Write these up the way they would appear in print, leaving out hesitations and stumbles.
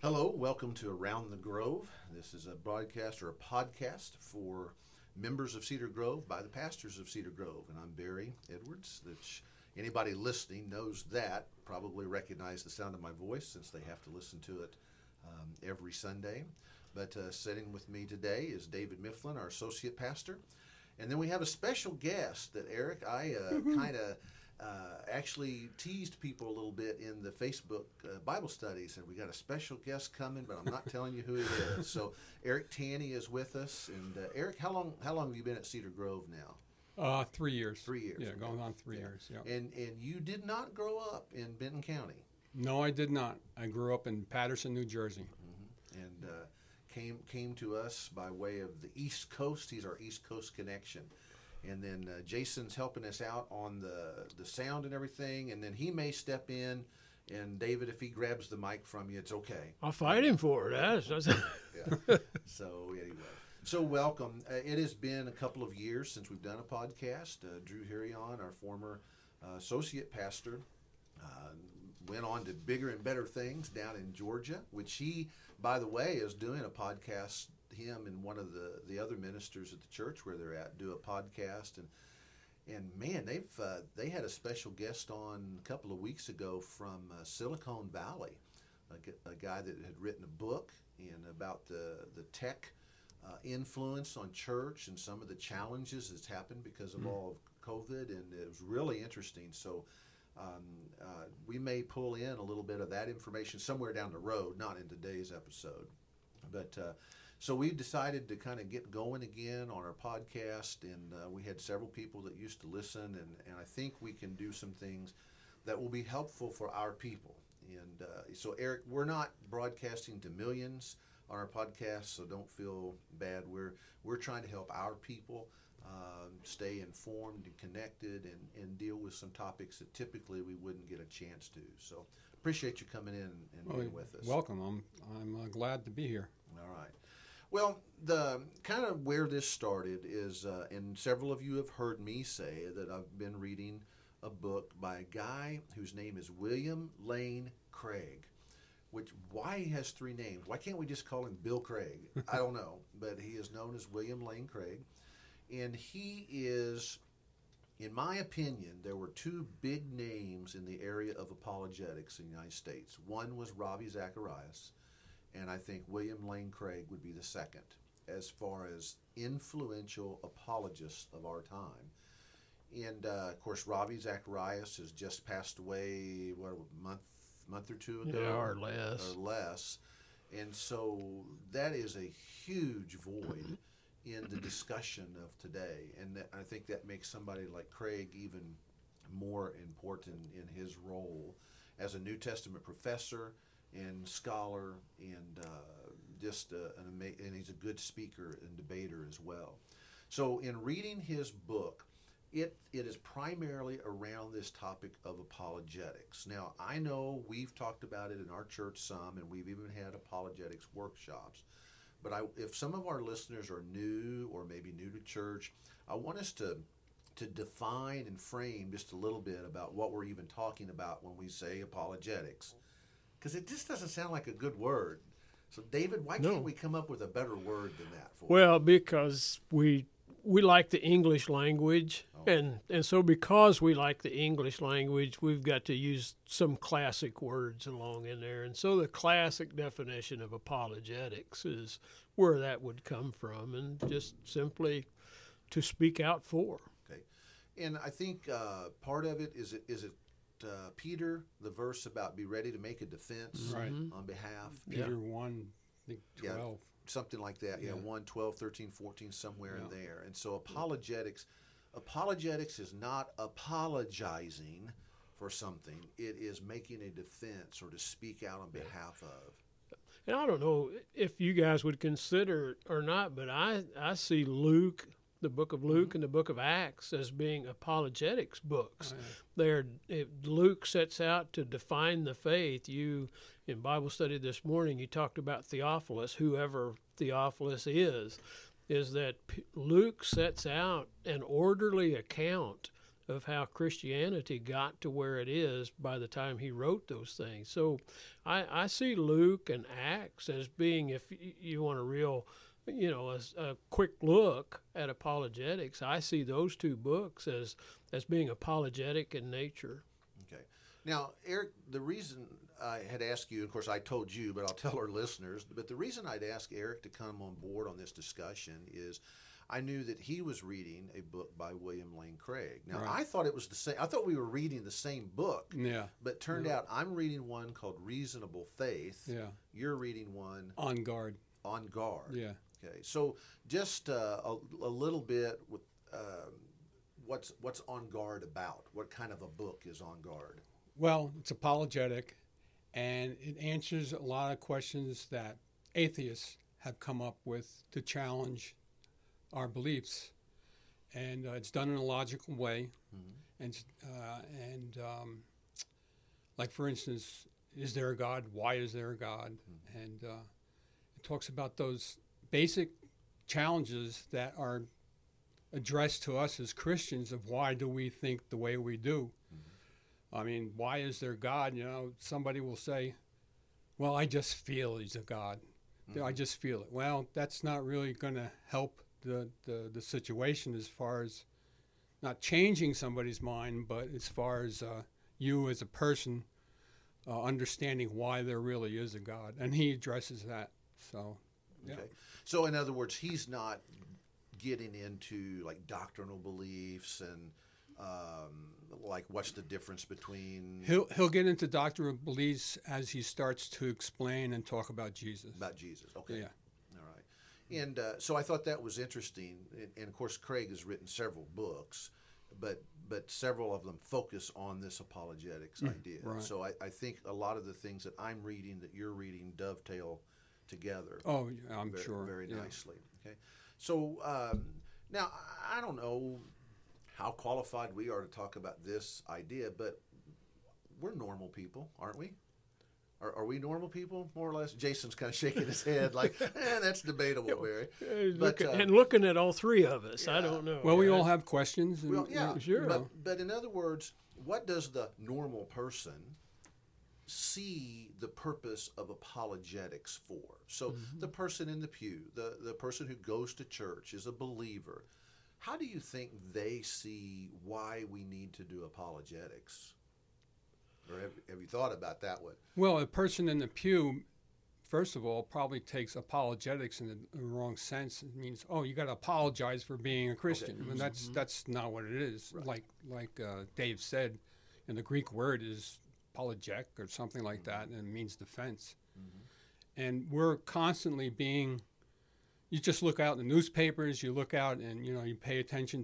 Hello, welcome to Around the Grove. This is a broadcast or a podcast for members of Cedar Grove by the pastors of Cedar Grove. And I'm Barry Edwards. Anybody listening knows that, probably recognize the sound of my voice since they have to listen to it every Sunday. But sitting with me today is David Mifflin, our associate pastor. And then we have a special guest that Eric, I kind of actually teased people a little bit in the Facebook Bible studies, and we got a special guest coming, but I'm not telling you who it is. So Eric Tanny is with us, and Eric, how long have you been at Cedar Grove now? 3 years. 3 years. Yeah, okay. going on 3 years. Yeah. And you did not grow up in Benton County. No, I did not. I grew up in Patterson, New Jersey. Mm-hmm. And came to us by way of the East Coast. He's our East Coast connection. And then Jason's helping us out on the sound and everything. And then he may step in. And David, if he grabs the mic from you, it's okay. I'll fight him for it. Yeah. So anyway, so welcome. It has been a couple of years since we've done a podcast. Drew Hirion, our former associate pastor, went on to bigger and better things down in Georgia, which he, by the way, is doing a podcast. Him and one of the other ministers at the church where they're at do a podcast, and man, they had a special guest on a couple of weeks ago from Silicon Valley, a guy that had written a book about the tech influence on church and some of the challenges that's happened because of all of COVID, and it was really interesting. So we may pull in a little bit of that information somewhere down the road, not in today's episode, but. So we decided to kind of get going again on our podcast, and we had several people that used to listen, and I think we can do some things that will be helpful for our people. And so, Eric, we're not broadcasting to millions on our podcast, so don't feel bad. We're trying to help our people stay informed and connected and deal with some topics that typically we wouldn't get a chance to. So appreciate you coming in and being with us. Welcome. I'm glad to be here. All right. Well, the kind of where this started is, and several of you have heard me say that I've been reading a book by a guy whose name is William Lane Craig. Why he has three names? Why can't we just call him Bill Craig? I don't know, but he is known as William Lane Craig, and he is, in my opinion, there were two big names in the area of apologetics in the United States. One was Ravi Zacharias. And I think William Lane Craig would be the second as far as influential apologists of our time. And, of course, Ravi Zacharias has just passed away, a month or two ago? Yeah, or less. And so that is a huge void in the discussion of today. And I think that makes somebody like Craig even more important in his role as a New Testament professor and scholar, and and he's a good speaker and debater as well. So in reading his book, it is primarily around this topic of apologetics. Now, I know we've talked about it in our church some, and we've even had apologetics workshops. But if some of our listeners are new or maybe new to church, I want us to define and frame just a little bit about what we're even talking about when we say apologetics. Because it just doesn't sound like a good word. So, David, why can't we come up with a better word than that for it? Well, because we like the English language, and so because we like the English language, we've got to use some classic words along in there. And so the classic definition of apologetics is where that would come from, and just simply to speak out for. Okay. And I think part of it is Peter, the verse about be ready to make a defense on behalf. Peter 1, I think 12. Yeah, something like that. Yeah, 1, 12, 13, 14, somewhere in there. And so apologetics is not apologizing for something. It is making a defense or to speak out on behalf of. And I don't know if you guys would consider it or not, but I see Luke, the book of Luke and the book of Acts as being apologetics books. Luke sets out to define the faith. You, in Bible study this morning, you talked about Theophilus, whoever Theophilus is that Luke sets out an orderly account of how Christianity got to where it is by the time he wrote those things. So I see Luke and Acts as being, if you want a real, a quick look at apologetics, I see those two books as being apologetic in nature. Okay. Now, Eric, the reason I had asked you, of course, I told you, but I'll tell our listeners, but the reason I'd ask Eric to come on board on this discussion is I knew that he was reading a book by William Lane Craig. Now, Right. I thought it was the same. I thought we were reading the same book. Yeah. But turned out I'm reading one called Reasonable Faith. Yeah. You're reading one On guard. On Guard. Yeah. Okay. So just a little bit with what's On Guard about? What kind of a book is On Guard? Well, it's apologetic, and it answers a lot of questions that atheists have come up with to challenge our beliefs, and it's done in a logical way. Like for instance, is there a God? Why is there a God? And it talks about those basic challenges that are addressed to us as Christians of why do we think the way we do. I mean, why is there God? Somebody will say, well, I just feel he's a God. I just feel it. Well, that's not really going to help the situation as far as not changing somebody's mind, but as far as you as a person understanding why there really is a God. And he addresses that. So, yeah. Okay. So in other words, he's not getting into like doctrinal beliefs and like what's the difference between He'll get into doctrinal beliefs as he starts to explain and talk about Jesus. Okay. Yeah. All right. And so I thought that was interesting. And of course, Craig has written several books, but several of them focus on this apologetics idea. right. So I think a lot of the things that I'm reading, that you're reading, dovetail together. Oh, yeah, I'm sure. Very yeah. nicely. Okay. So now I don't know how qualified we are to talk about this idea, but we're normal people, aren't we? Are we normal people, more or less? Jason's kind of shaking his head like, that's debatable, Barry. Looking at all three of us, yeah. I don't know. Well, we all have questions. And, Well, yeah, sure. But in other words, what does the normal person see the purpose of apologetics for? So the person in the pew, the person who goes to church, is a believer. How do you think they see why we need to do apologetics? Or have you thought about that one? Well, a person in the pew, first of all, probably takes apologetics in the wrong sense. It means, oh, you got to apologize for being a Christian. Okay. And that's not what it is. Right. Like Dave said, and the Greek word is apologetic or something like that, and it means defense. And we're constantly being. You just look out in the newspapers. You look out and you pay attention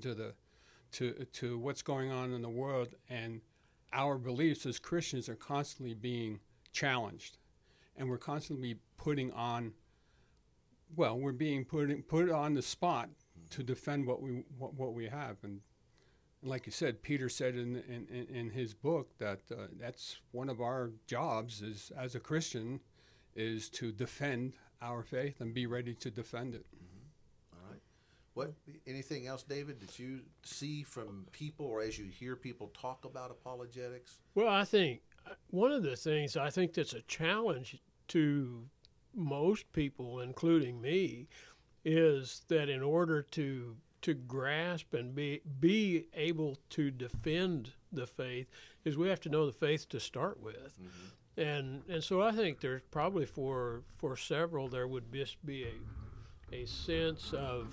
to what's going on in the world, and our beliefs as Christians are constantly being challenged, and we're constantly putting on. Well, we're being put on the spot to defend what we have, and like you said, Peter said in his book that that's one of our jobs is as a Christian is to defend our faith and be ready to defend it. All right. Anything else, David, that you see from people or as you hear people talk about apologetics? Well, I think one of the things I think that's a challenge to most people, including me, is that in order to grasp and be able to defend the faith, is we have to know the faith to start with. And so I think there's probably for several there would just be a sense of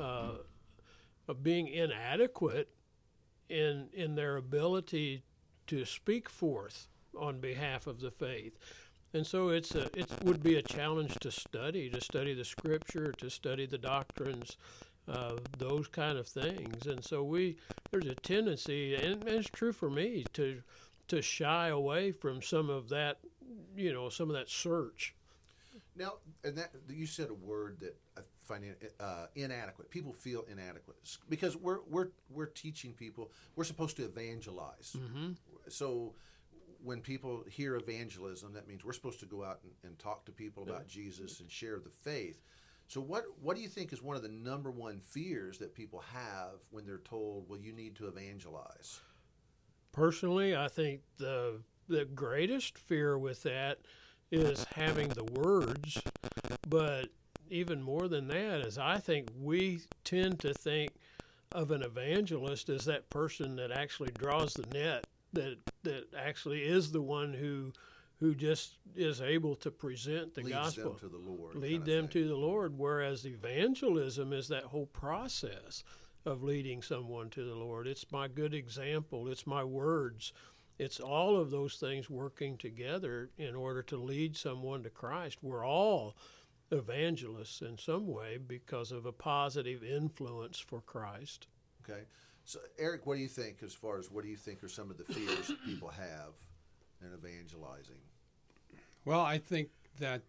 being inadequate in their ability to speak forth on behalf of the faith. And so it would be a challenge to study the Scripture, to study the doctrines, those kind of things. And so there's a tendency, and it's true for me, to shy away from some of that search. Now, and that you said a word that I find inadequate. People feel inadequate because we're teaching people. We're supposed to evangelize. So when people hear evangelism, that means we're supposed to go out and talk to people about Jesus and share the faith. So what do you think is one of the number one fears that people have when they're told, well, you need to evangelize? Personally, I think the greatest fear with that is having the words, but even more than that is I think we tend to think of an evangelist as that person that actually draws the net, that actually is the one who just is able to present the Leads gospel, them to the Lord, lead them to the Lord, whereas evangelism is that whole process of leading someone to the Lord. It's my good example, it's my words, it's all of those things working together in order to lead someone to Christ. We're all evangelists in some way because of a positive influence for Christ. Okay. So, Eric, what do you think as far as what do you think are some of the fears that people have in evangelizing? Well, I think that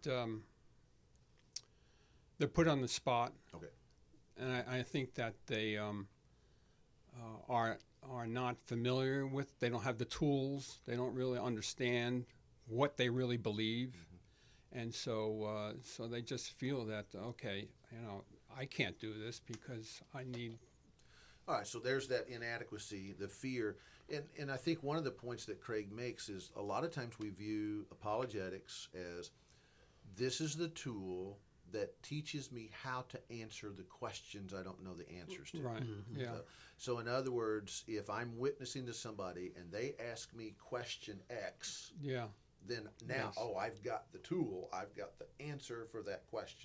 they're put on the spot. Okay. And I think that they are not familiar with. They don't have the tools. They don't really understand what they really believe, and so they just feel that okay, I can't do this because I need. All right. So there's that inadequacy, the fear, and I think one of the points that Craig makes is a lot of times we view apologetics as this is the tool that teaches me how to answer the questions I don't know the answers to. Right. Yeah. So in other words, if I'm witnessing to somebody and they ask me question X, Yeah. then now, I've got the tool, I've got the answer for that question.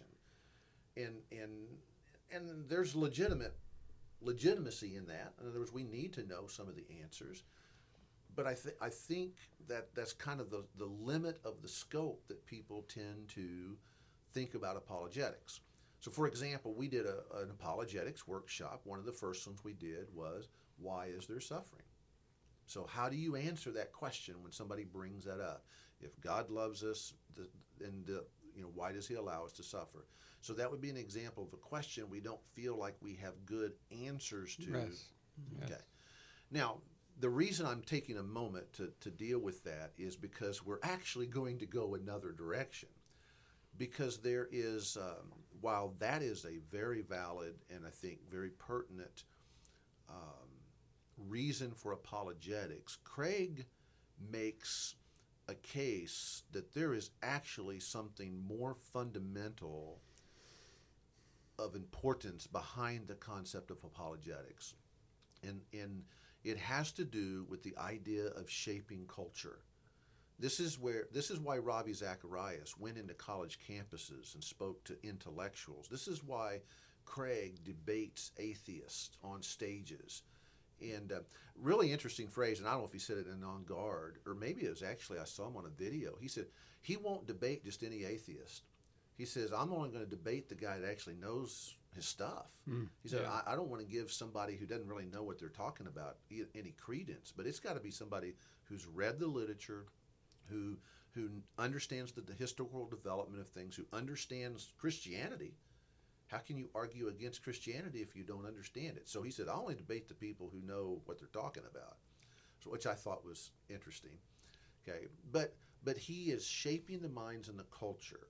And there's legitimacy in that. In other words, we need to know some of the answers. But I think that that's kind of the limit of the scope that people tend to think about apologetics. So, for example, we did an apologetics workshop. One of the first ones we did was, why is there suffering? So how do you answer that question when somebody brings that up? If God loves us, why does he allow us to suffer? So that would be an example of a question we don't feel like we have good answers to. Yes. Okay. Now, the reason I'm taking a moment to deal with that is because we're actually going to go another direction. Because there is, while that is a very valid and I think very pertinent reason for apologetics, Craig makes a case that there is actually something more fundamental of importance behind the concept of apologetics. And it has to do with the idea of shaping culture. This is why Ravi Zacharias went into college campuses and spoke to intellectuals. This is why Craig debates atheists on stages. And really interesting phrase, and I don't know if he said it in On Guard, or maybe it was actually I saw him on a video. He said he won't debate just any atheist. He says, I'm only going to debate the guy that actually knows his stuff. He said, I don't want to give somebody who doesn't really know what they're talking about any credence, but it's got to be somebody who's read the literature, who understands the historical development of things, who understands Christianity. How can you argue against Christianity if you don't understand it? So he said, I only debate the people who know what they're talking about, which I thought was interesting. Okay, but he is shaping the minds and the culture,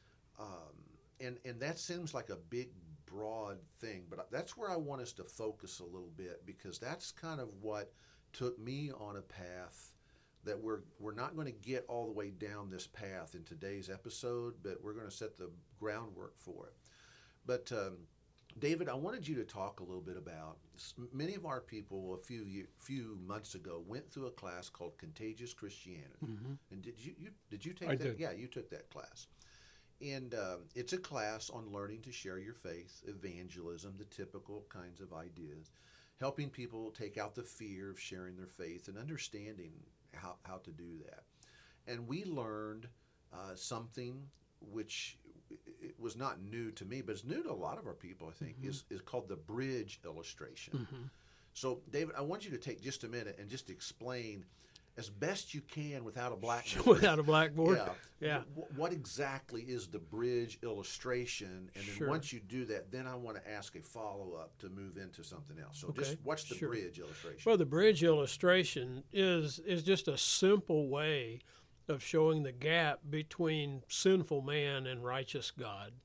and that seems like a big, broad thing. But that's where I want us to focus a little bit, because that's kind of what took me on a path that we're not going to get all the way down this path in today's episode, but we're going to set the groundwork for it. But David, I wanted you to talk a little bit about, many of our people a few months ago went through a class called Contagious Christianity. And did you take that? Did. Yeah, you took that class. And it's a class on learning to share your faith, evangelism, the typical kinds of ideas, helping people take out the fear of sharing their faith and understanding how to do that. And we learned something which it was not new to me, but it's new to a lot of our people, I think, is called the bridge illustration. So, David, I want you to take just a minute and just explain as best you can without a blackboard. Without a blackboard? Yeah. What exactly is the bridge illustration? And then Sure. once you do that, then I want to ask a follow-up to move into something else. So Okay. just what's the Sure. bridge illustration? Well, the bridge illustration is just a simple way of showing the gap between sinful man and righteous God.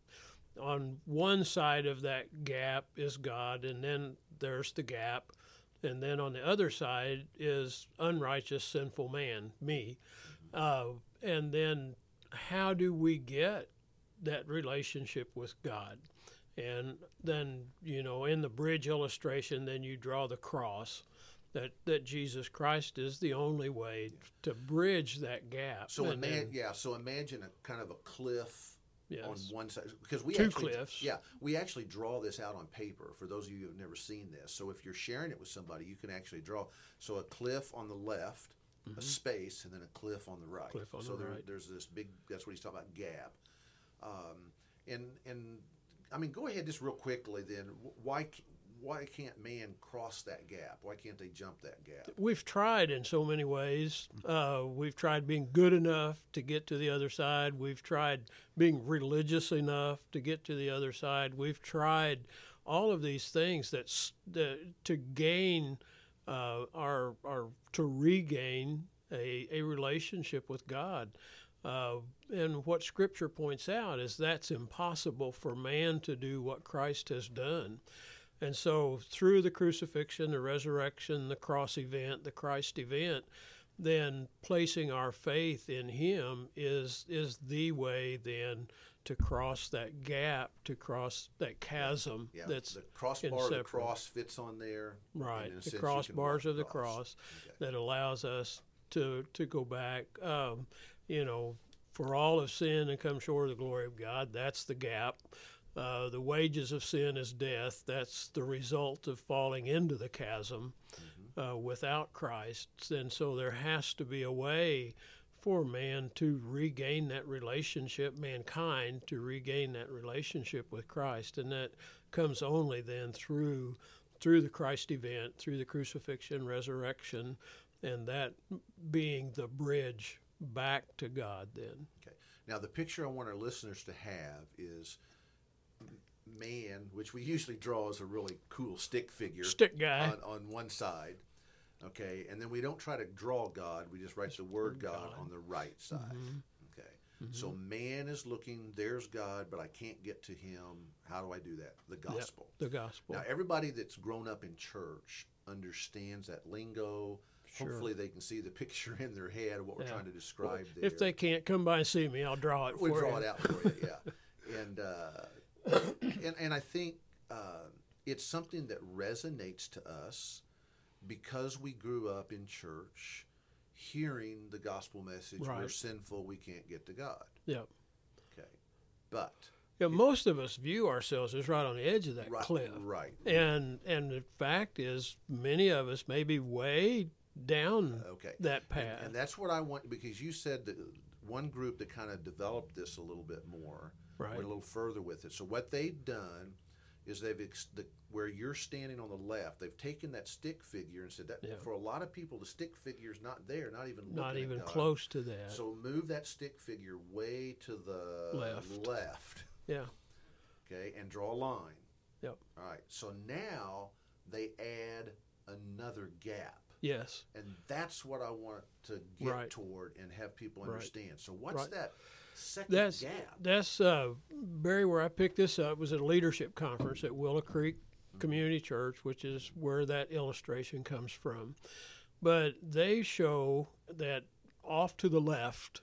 on one side of that gap is God, and then there's the gap, and then on the other side is unrighteous, sinful man, me. And then how do we get that relationship with God? And then, in the bridge illustration, then you draw the cross, that Jesus Christ is the only way to bridge that gap. So imagine a kind of a cliff. Yes. On one side, because we Two actually, cliffs. yeah, we actually draw this out on paper for those of you who have never seen this. So if you're sharing it with somebody, you can actually draw. So a cliff on the left, a space, and then a cliff on the right. Cliff on so the right. there's this big. That's what he's talking about, gap. And I mean, go ahead just real quickly. Then why can't man cross that gap? Why can't they jump that gap? We've tried in so many ways. We've tried being good enough to get to the other side. We've tried being religious enough to get to the other side. We've tried all of these things to gain to regain a relationship with God. And what Scripture points out is that's impossible for man to do what Christ has done. And so through the crucifixion, the resurrection, the cross event, the Christ event, then placing our faith in Him is the way then to cross that gap, to cross that chasm. Yeah, that's the crossbar of the cross fits on there. Right, and the crossbars of the cross that allows us to go back. For all of sin and come short of the glory of God, that's the gap. The wages of sin is death. That's the result of falling into the chasm without Christ. And so there has to be a way for man to regain that relationship, mankind to regain that relationship with Christ. And that comes only then through the Christ event, through the crucifixion, resurrection, and that being the bridge back to God then. Okay. Now, the picture I want our listeners to have is man, which we usually draw as a really cool stick figure. Stick guy. On one side. Okay. And then we don't try to draw God. We just write the word God on the right side. Okay. So man is looking, there's God, but I can't get to him. How do I do that? The gospel. Yep, the gospel. Now, everybody that's grown up in church understands that lingo. Sure. Hopefully they can see the picture in their head of what we're trying to describe there. If they can't come by and see me, I'll draw it for you. We'll draw it out for you, yeah. And I think it's something that resonates to us because we grew up in church hearing the gospel message, we're sinful, we can't get to God. Yep. Okay. But most of us view ourselves as right on the edge of that cliff. Right. And the fact is many of us may be way down that path. And that's what I want, because you said that one group that kind of developed this a little bit more, went a little further with it. So what they've done is where you're standing on the left, they've taken that stick figure and said that for a lot of people, the stick figure is not there, not even God. Close to that. So move that stick figure way to the left. Yeah. Okay, and draw a line. Yep. All right. So now they add another gap. Yes. And that's what I want to get toward and have people understand. So what's that second gap? That's Barry, where I picked this up was at a leadership conference at Willow Creek Community Church, which is where that illustration comes from. But they show that off to the left,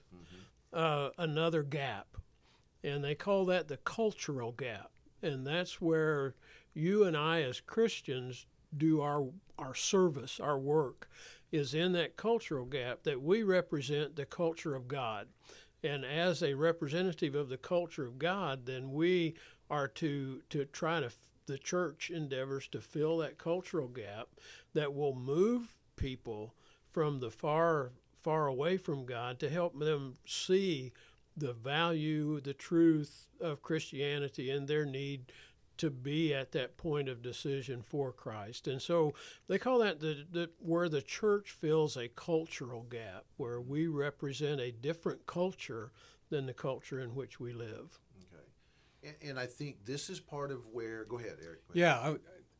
another gap. And they call that the cultural gap. And that's where you and I as Christians do our service, our work, is in that cultural gap that we represent the culture of God. And as a representative of the culture of God, then we are to try to, the church endeavors to fill that cultural gap that will move people from the far away from God to help them see the value, the truth of Christianity and their need to be at that point of decision for Christ. And so they call that where the church fills a cultural gap, where we represent a different culture than the culture in which we live. Okay. And I think this is part of where, go ahead, Eric. Yeah.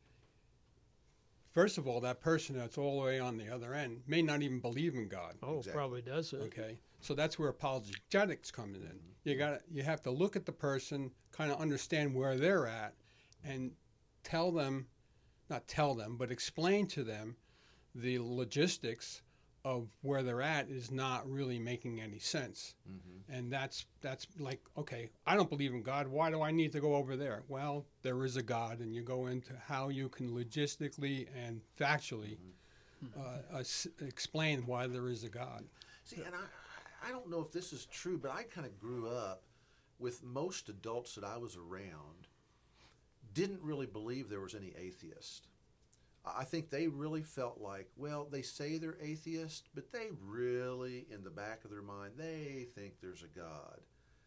First of all, that person that's all the way on the other end may not even believe in God. Oh, exactly. Probably doesn't. Okay. So that's where apologetics comes in. You have to look at the person, kind of understand where they're at, and not tell them, but explain to them the logistics of where they're at is not really making any sense. And that's like, okay, I don't believe in God. Why do I need to go over there? Well, there is a God, and you go into how you can logistically and factually explain why there is a God. See, and I don't know if this is true, but I kind of grew up with most adults that I was around didn't really believe there was any atheist. I think they really felt like, well, they say they're atheist, but they really, in the back of their mind, they think there's a God.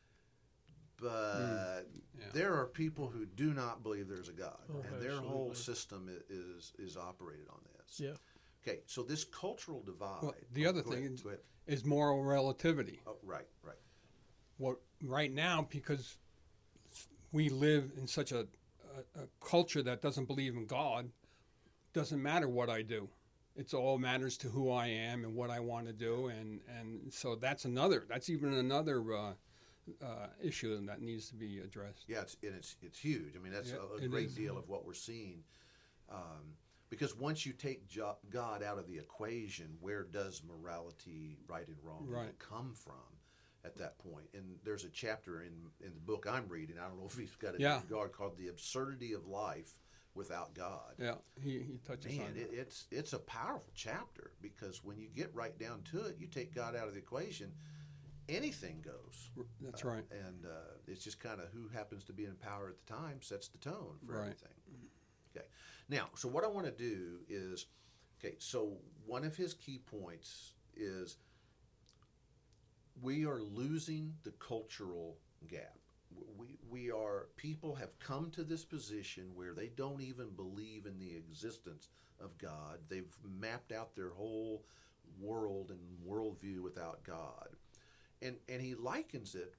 But there are people who do not believe there's a God, and their whole system is operated on this. Yeah. Okay, so this cultural divide. Well, the other thing is moral relativity. Oh, right. What right now, because we live in such a culture that doesn't believe in God, doesn't matter what I do. It's all matters to who I am and what I want to do, and so that's even another issue that needs to be addressed. Yeah, it's huge. I mean, that's a great deal of what we're seeing. Because once you take God out of the equation, where does morality, right and wrong, come from at that point? And there's a chapter in the book I'm reading, I don't know if he's got it in regard, called The Absurdity of Life Without God. Yeah, he touches on it. It's a powerful chapter, because when you get right down to it, you take God out of the equation, anything goes. That's right. And it's just kind of who happens to be in power at the time sets the tone for everything. Okay. Now, so what I want to do is, so one of his key points is we are losing the cultural gap. People have come to this position where they don't even believe in the existence of God. They've mapped out their whole world and worldview without God. And he likens it,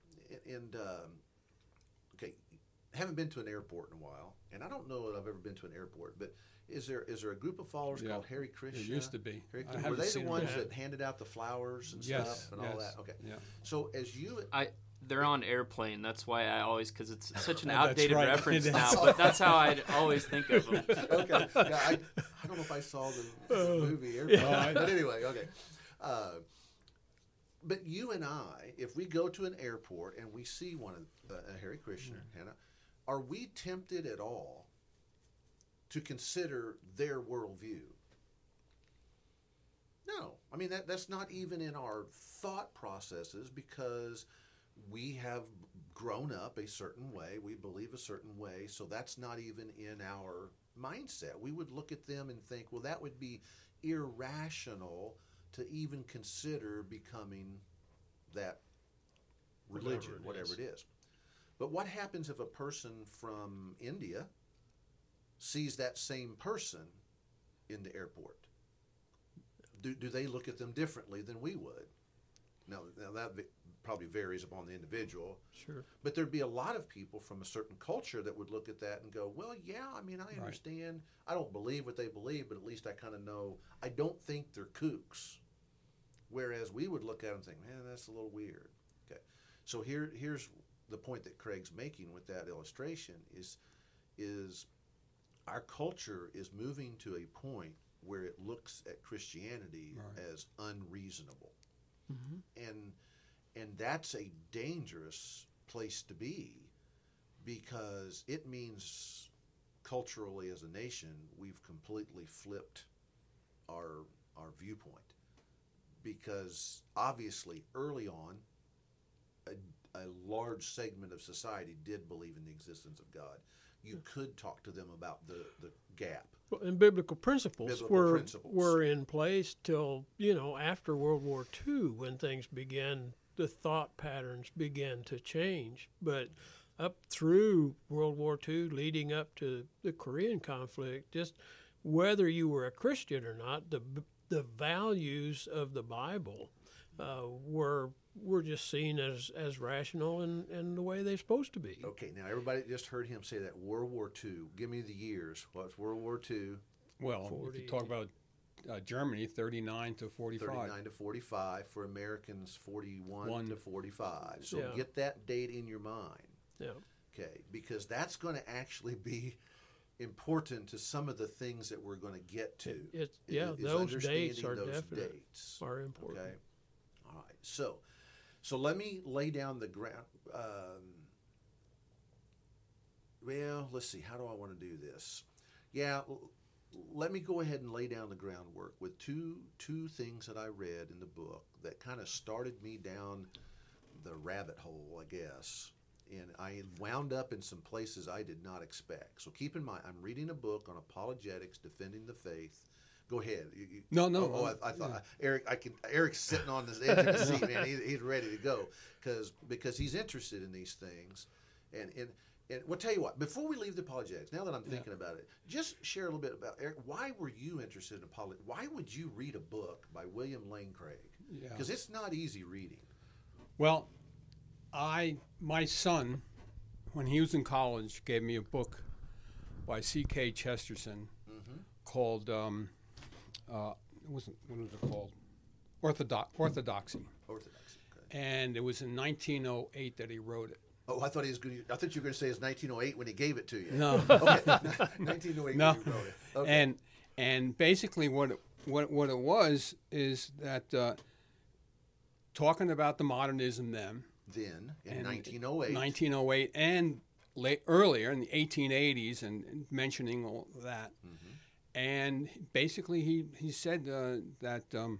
haven't been to an airport in a while, and I don't know that I've ever been to an airport, but is there a group of followers called Hare Krishna? It used to be. Were they the ones that handed out the flowers and stuff and all that? Okay. Yeah. So as you... They're on airplane. That's why I always, because it's such an outdated reference now, It is. but that's how I always think of them. Okay. Yeah, I don't know if I saw the movie Airplane, but anyway, okay. But you and I, if we go to an airport and we see one of a Hare Krishna, Hannah, are we tempted at all to consider their worldview? No. I mean, that's not even in our thought processes, because we have grown up a certain way. We believe a certain way. So that's not even in our mindset. We would look at them and think, well, that would be irrational to even consider becoming that religion, whatever it is. But what happens if a person from India sees that same person in the airport? Do they look at them differently than we would? Now that probably varies upon the individual. Sure. But there'd be a lot of people from a certain culture that would look at that and go, well, yeah, I mean, I understand. I don't believe what they believe, but at least I kind of know. I don't think they're kooks. Whereas we would look at them and think, man, that's a little weird. Okay. So here's the point that Craig's making with that illustration is our culture is moving to a point where it looks at Christianity as unreasonable. And that's a dangerous place to be, because it means culturally as a nation we've completely flipped our viewpoint, because obviously early on a large segment of society did believe in the existence of God. You could talk to them about the gap. Well, and biblical principles were in place till, after World War II, when things began, the thought patterns began to change. But up through World War II, leading up to the Korean conflict, just whether you were a Christian or not, the values of the Bible were just seen as rational and the way they're supposed to be. Okay, now everybody just heard him say that World War II. Give me the years. What's World War II? Well, if you talk about Germany, 39 to 45. 39 to 45. For Americans, 41 One. to 45. So Yeah. get that date in your mind. Yeah. Okay, because that's going to actually be important to some of the things that we're going to get to. Those dates are those definite. dates. Are important. Okay, all right. So let me lay down the ground. Well, let's see. How do I want to do this? Yeah, let me go ahead and lay down the groundwork with two things that I read in the book that kind of started me down the rabbit hole, I guess. And I wound up in some places I did not expect. So keep in mind, I'm reading a book on apologetics, defending the faith. Go ahead. No. I thought Eric's sitting on the edge of the seat, man. He's ready to go because he's interested in these things. And we'll tell you what. Before we leave the apologetics, now that I'm thinking about it, just share a little bit about Eric. Why were you interested in apologetics? Why would you read a book by William Lane Craig? Yeah. Because it's not easy reading. Well, my son, when he was in college, gave me a book by C.K. Chesterton called, what was it called? Orthodoxy. Orthodoxy. Okay. And it was in 1908 that he wrote it. Oh, I thought you were going to say it's 1908 when he gave it to you. No. Okay. 1908 No. when he wrote it. Okay. And basically what it was is that talking about the modernism then. Then, in And 1908. 1908 and earlier in the 1880s and mentioning all that. And basically he said that the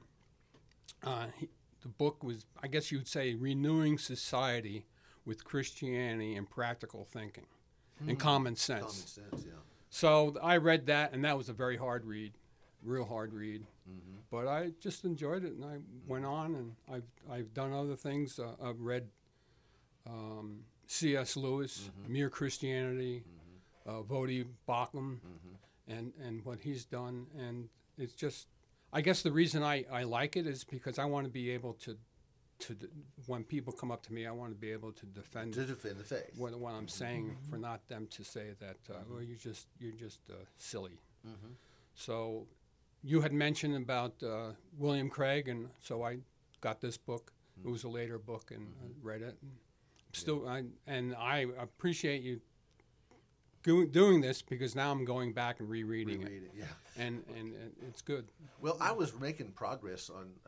book was, I guess you would say, renewing society with Christianity and practical thinking and common sense. Common sense, yeah. So I read that, and that was a very hard read, real hard read. But I just enjoyed it, and I went on, and I've done other things. I've read C.S. Lewis, Mere Christianity, Voddie Baucham, and what he's done. And it's just, I guess the reason I like it is because I want to be able to when people come up to me, I want to be able to defend the faith. what I'm saying, for not them to say that well, you're just silly. So you had mentioned about William Craig, and so I got this book. It was a later book, and I read it. And I appreciate you doing this because now I'm going back and rereading it. Yeah. And it's good. Well, I was making progress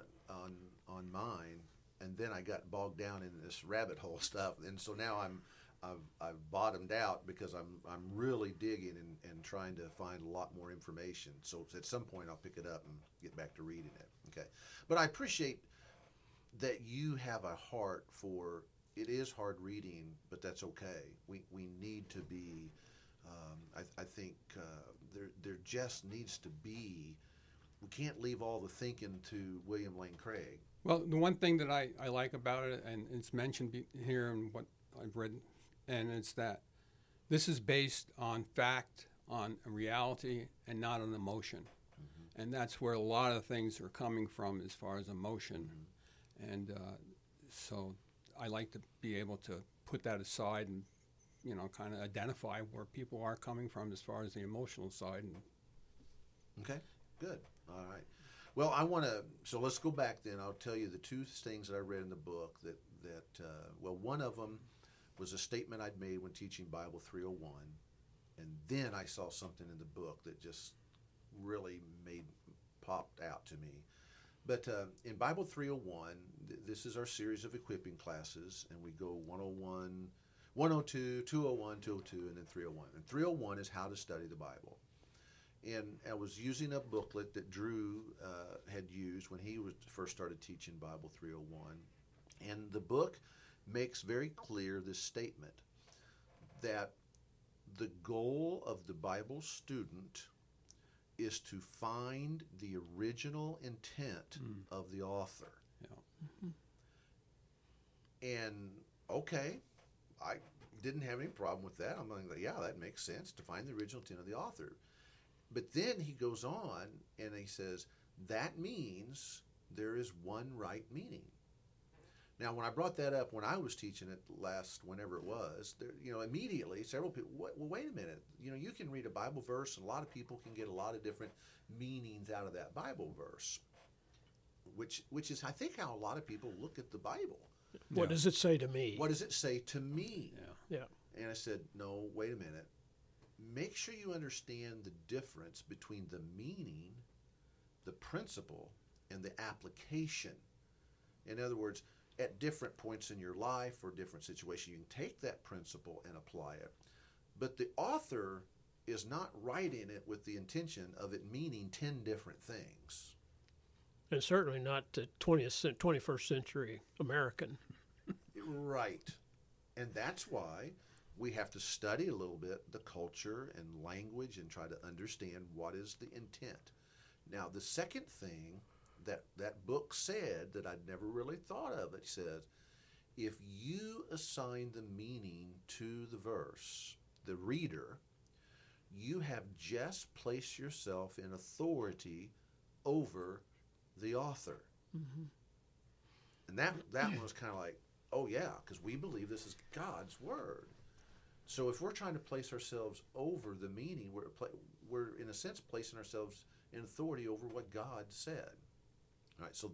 on mine, and then I got bogged down in this rabbit hole stuff, and so now I've bottomed out because I'm really digging and trying to find a lot more information. So at some point I'll pick it up and get back to reading it. Okay, but I appreciate that you have a heart for. It is hard reading, but that's okay. We need to be. I think there just needs to be. We can't leave all the thinking to William Lane Craig. Well, the one thing that I like about it, and it's mentioned here in what I've read, and it's that this is based on fact, on reality, and not on emotion. And that's where a lot of things are coming from as far as emotion. And so I like to be able to put that aside and, kind of identify where people are coming from as far as the emotional side. Okay, good. All right. Well, so let's go back then. I'll tell you the two things that I read in the book that one of them was a statement I'd made when teaching Bible 301. And then I saw something in the book that just really popped out to me. But in Bible 301, this is our series of equipping classes, and we go 101, 102, 201, 202, and then 301. And 301 is how to study the Bible. And I was using a booklet that Drew had used when he first started teaching Bible 301. And the book makes very clear this statement that the goal of the Bible student is to find the original intent of the author. Yeah. And, okay, I didn't have any problem with that. I'm like, yeah, that makes sense, to find the original intent of the author. But then he goes on and he says, that means there is one right meaning. Now, when I brought that up, when I was teaching it whenever it was, there, immediately several people, well, wait a minute. You can read a Bible verse, and a lot of people can get a lot of different meanings out of that Bible verse, which is, I think, how a lot of people look at the Bible. What does it say to me? What does it say to me? Yeah. And I said, no, wait a minute. Make sure you understand the difference between the meaning, the principle, and the application. In other words, at different points in your life or different situations, you can take that principle and apply it. But the author is not writing it with the intention of it meaning 10 different things. And certainly not to 21st century American. Right. And that's why we have to study a little bit the culture and language and try to understand what is the intent. Now, the second thing that book said that I'd never really thought of, it says, if you assign the meaning to the verse, the reader, you have just placed yourself in authority over the author. Mm-hmm. And that one was kind of like, oh yeah, because we believe this is God's word. So if we're trying to place ourselves over the meaning, we're in a sense placing ourselves in authority over what God said. All right, so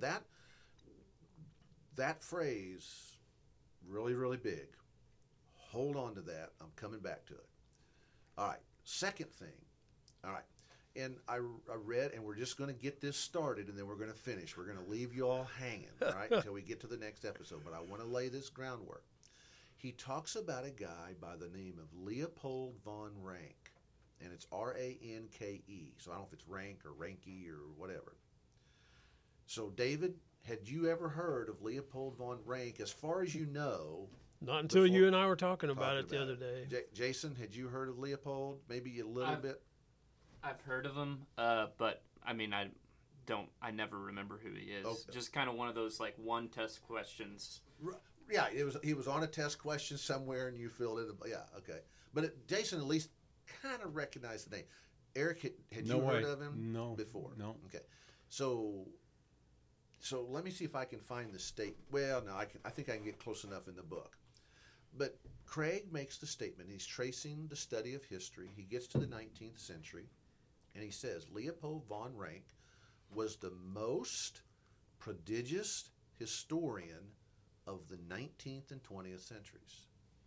that phrase, really, really big. Hold on to that. I'm coming back to it. All right, second thing. All right, and I read, and we're just going to get this started, and then we're going to finish. We're going to leave you all hanging, all right, until we get to the next episode. But I want to lay this groundwork. He talks about a guy by the name of Leopold von Ranke, and it's Ranke. So I don't know if it's Rank or Ranke or whatever. So, David, had you ever heard of Leopold von Ranke, as far as you know? Not until you and I were talking about it the other day. Jason, had you heard of Leopold? Maybe a little bit? I've heard of him, but I mean, I never remember who he is. Okay. Just kind of one of those like one test questions. Yeah, he was on a test question somewhere, and you filled it. Yeah, okay. But Jason at least kind of recognized the name. Eric, had you heard of him? No. Before? No. Okay. So let me see if I can find the statement. Well, no, I think I can get close enough in the book. But Craig makes the statement. He's tracing the study of history. He gets to the 19th century, and he says Leopold von Ranke was the most prodigious historian of the 19th and 20th centuries.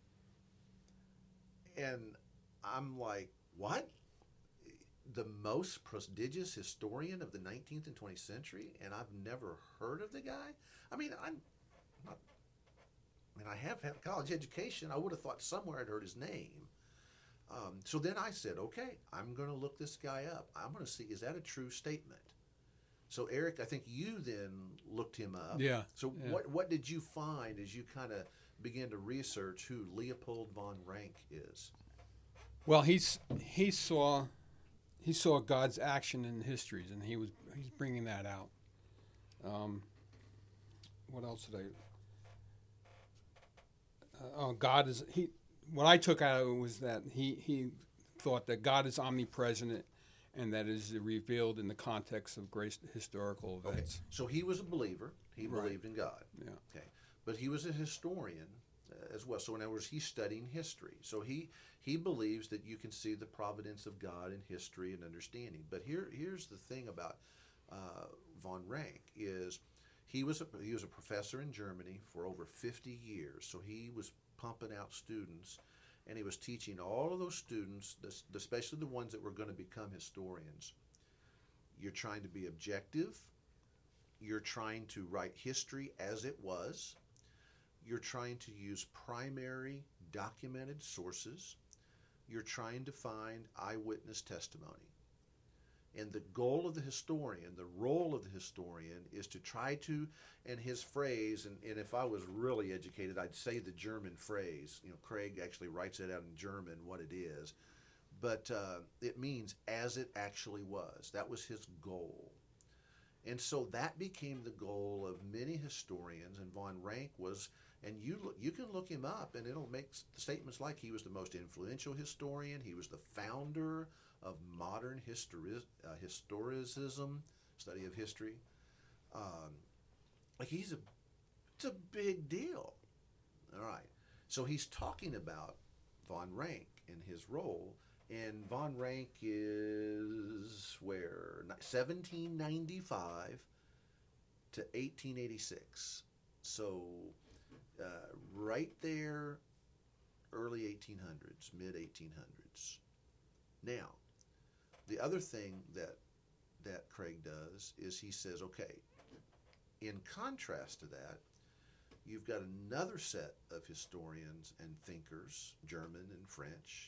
And I'm like, what? The most prodigious historian of the 19th and 20th century, and I've never heard of the guy? I mean, I have had a college education. I would have thought somewhere I'd heard his name. So then I said, okay, I'm going to look this guy up. I'm going to see, is that a true statement? So, Eric, I think you then looked him up. Yeah. So yeah. What did you find as you kind of began to research who Leopold von Ranke is? Well, he saw God's action in histories, and he's bringing that out. What else did God is he. What I took out of it was that he thought that God is omnipresent, and that is revealed in the context of great historical events. Okay. So he was a believer. He believed in God. Yeah. Okay. But he was a historian as well. So in other words, he's studying history. So he believes that you can see the providence of God in history and understanding. But here's the thing about von Ranke is he was a professor in Germany for over 50 years. So he was pumping out students, and he was teaching all of those students, especially the ones that were going to become historians. You're trying to be objective. You're trying to write history as it was. You're trying to use primary documented sources. You're trying to find eyewitness testimony. And the goal of the historian, the role of the historian, is to try to, and his phrase, and if I was really educated, I'd say the German phrase. Craig actually writes it out in German, what it is. But it means as it actually was. That was his goal. And so that became the goal of many historians, and von Ranke was, and you can look him up, and it'll make statements like he was the most influential historian, he was the founder of modern historicism, study of history. Like he's It's a big deal. All right. So he's talking about von Ranke and his role. And von Ranke is where? 1795 to 1886. So right there, early 1800s, mid 1800s. Now, the other thing that Craig does is he says, okay, in contrast to that, you've got another set of historians and thinkers, German and French,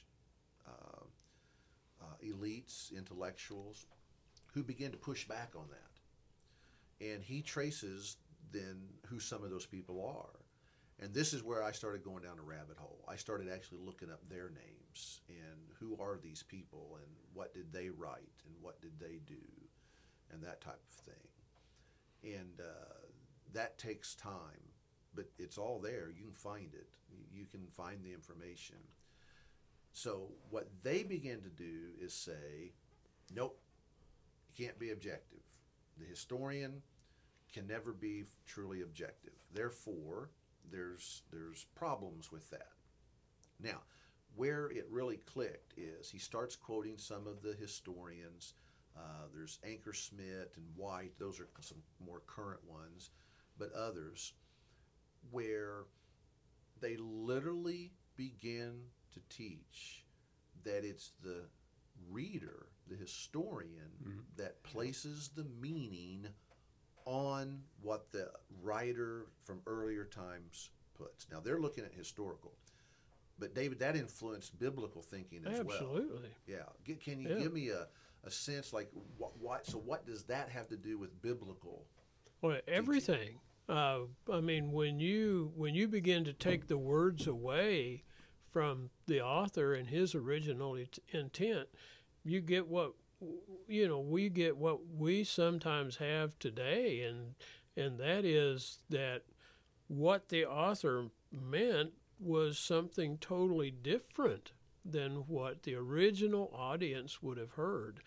elites, intellectuals, who begin to push back on that. And he traces then who some of those people are. And this is where I started going down a rabbit hole. I started actually looking up their names and who are these people and what did they write and what did they do and that type of thing. And that takes time, but it's all there. You can find it. You can find the information. So what they begin to do is say, nope, you can't be objective. The historian can never be truly objective. Therefore, there's problems with that. Now, where it really clicked is he starts quoting some of the historians. There's Ankersmit and White. Those are some more current ones, but others where they literally begin to teach that it's the reader, the historian, that places the meaning on what the writer from earlier times puts. Now, they're looking at historical. But, David, that influenced biblical thinking as well. Absolutely. Yeah. Can you give me a sense, like, what does that have to do with biblical? Well, everything. I mean, when you begin to take the words away from the author and his original intent, you get we get what we sometimes have today, and that is that what the author meant was something totally different than what the original audience would have heard.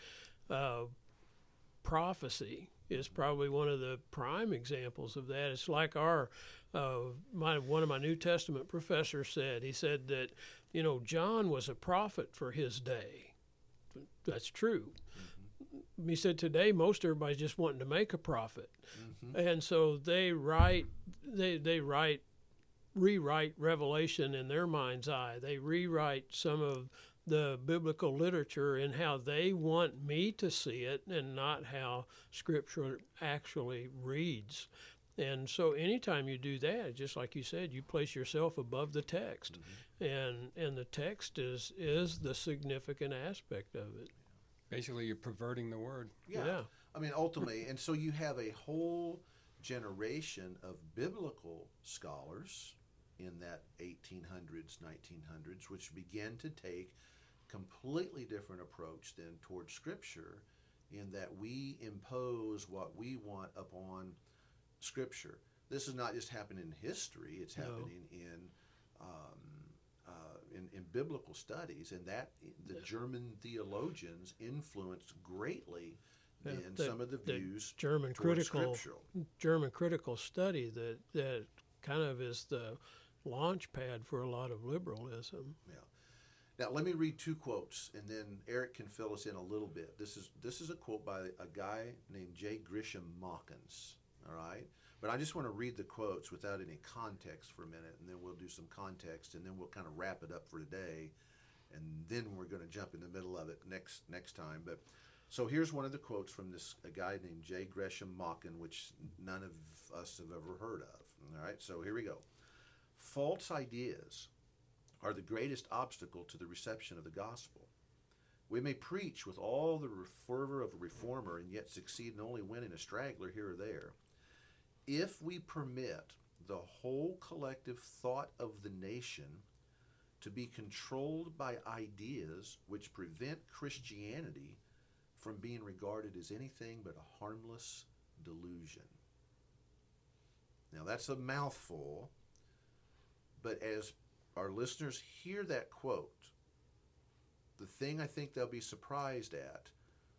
Prophecy is probably one of the prime examples of that. It's like one of my New Testament professors said. He said that, John was a prophet for his day. That's true. He said today most everybody's just wanting to make a prophet, and so they rewrite Revelation in their mind's eye. They rewrite some of the biblical literature in how they want me to see it and not how Scripture actually reads. And so anytime you do that, just like you said, you place yourself above the text, and the text is the significant aspect of it. Basically, you're perverting the word. Yeah. I mean, ultimately, and so you have a whole generation of biblical scholars in that 1800s, 1900s, which began to take completely different approach than towards Scripture, in that we impose what we want upon Scripture. This is not just happening in history; it's happening in biblical studies, and that the German theologians influenced greatly in some of the views German critical study that kind of is the launch pad for a lot of liberalism. Yeah. Now let me read two quotes, and then Eric can fill us in a little bit. This is a quote by a guy named J. Grisham Mawkins. All right. But I just want to read the quotes without any context for a minute, and then we'll do some context, and then we'll kind of wrap it up for today, and then we're going to jump in the middle of it next time. But so here's one of the quotes from a guy named J. Gresham Machen, which none of us have ever heard of. All right, so here we go. False ideas are the greatest obstacle to the reception of the gospel. We may preach with all the fervor of a reformer and yet succeed in only winning a straggler here or there. If we permit the whole collective thought of the nation to be controlled by ideas which prevent Christianity from being regarded as anything but a harmless delusion. Now that's a mouthful, but as our listeners hear that quote, the thing I think they'll be surprised at,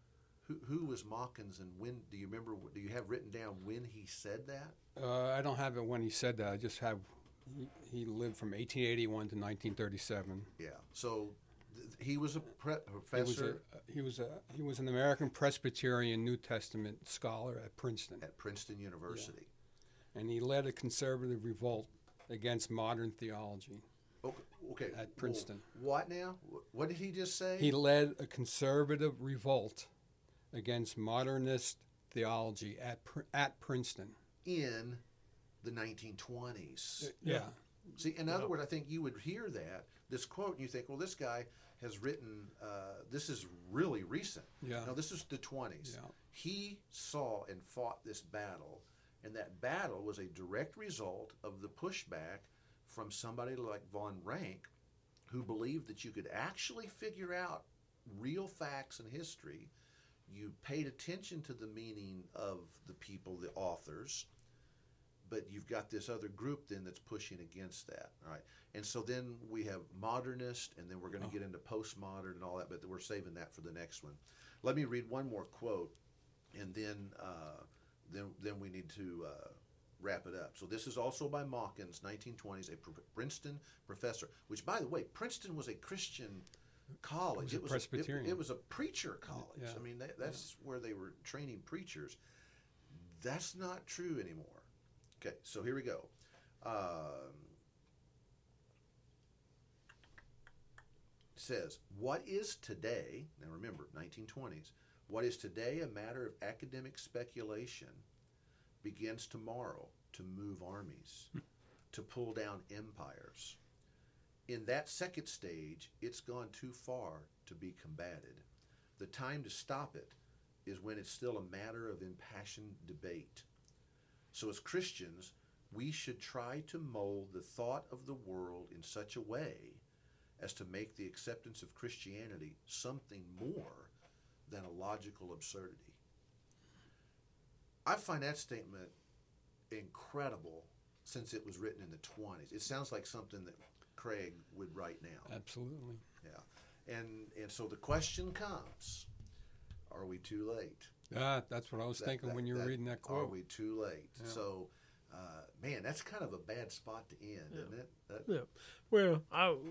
who was Mawkins, and when do you remember? Do you have written down when he said that? I don't have it when he said that. I just have he lived from 1881 to 1937. Yeah. So he was a professor He was an American Presbyterian New Testament scholar at Princeton. at Princeton University. And he led a conservative revolt against modern theology Okay. at Princeton. What now? What did he just say? He led a conservative revolt against modernist theology at Princeton. In the 1920s. Yeah. See, in other words, I think you would hear this quote, and you think, well, this guy has written, this is really recent. Yeah. No, this is the 20s. Yeah. He saw and fought this battle, and that battle was a direct result of the pushback from somebody like von Rank, who believed that you could actually figure out real facts in history. You paid attention to the meaning of the people, the authors, but you've got this other group then that's pushing against that, all right? And so then we have modernist, and then we're going to get into postmodern and all that, but we're saving that for the next one. Let me read one more quote, and then we need to wrap it up. So this is also by Mawkins, 1920s, a Princeton professor, which, by the way, Princeton was a Christian college. It was Presbyterian. It was a preacher college. Yeah. I mean, that's where they were training preachers. That's not true anymore. Okay, so here we go. Says, what is today, now remember, 1920s, what is today a matter of academic speculation begins tomorrow to move armies, to pull down empires. In that second stage, it's gone too far to be combated. The time to stop it is when it's still a matter of impassioned debate. So as Christians, we should try to mold the thought of the world in such a way as to make the acceptance of Christianity something more than a logical absurdity. I find that statement incredible since it was written in the 20s. It sounds like something that Craig would write now. Absolutely. Yeah. And so the question comes, are we too late? That's what I was thinking when you were reading that quote. Are we too late? Yeah. So, man, that's kind of a bad spot to end, isn't it? Yeah. Well,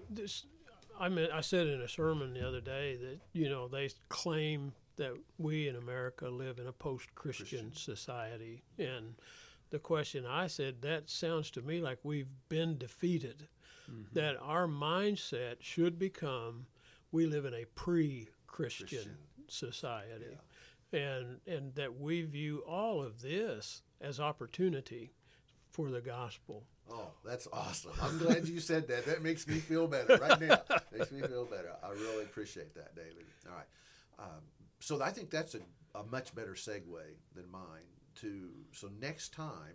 I said in a sermon the other day that, they claim that we in America live in a post-Christian society. And the question I said, that sounds to me like we've been defeated, that our mindset should become we live in a pre-Christian society. Yeah. And that we view all of this as opportunity for the gospel. Oh, that's awesome. I'm glad you said that. That makes me feel better right now. Makes me feel better. I really appreciate that, David. All right. So I think that's a much better segue than mine. So next time,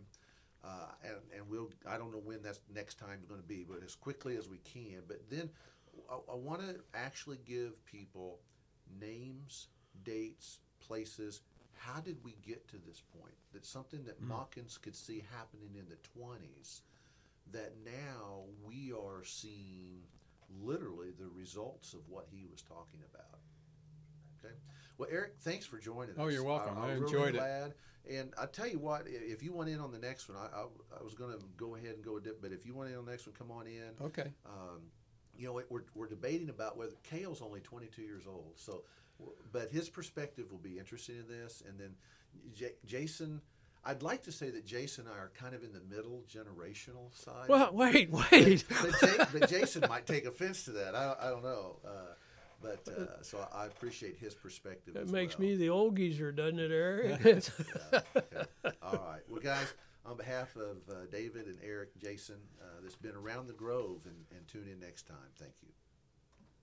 I don't know when that next time is going to be, but as quickly as we can. But then I want to actually give people names, dates, places. How did we get to this point? That's something that Mawkins could see happening in the 20s, that now we are seeing literally the results of what he was talking about. Okay. Well, Eric, thanks for joining us. Oh, you're welcome. I enjoyed really it. Glad. And I tell you what, if you want in on the next one, I was going to go ahead and go with it, but if you want in on the next one, come on in. Okay. We're debating about whether Cale's only 22 years old, so, but his perspective will be interesting in this. And then Jason, I'd like to say that Jason and I are kind of in the middle generational side. Well, wait. But Jason might take offense to that. I don't know. So I appreciate his perspective. It makes me well. the old geezer, doesn't it, Eric? Yeah, okay. All right. Well, guys, on behalf of David and Eric, Jason, that's been Around the Grove, and tune in next time. Thank you.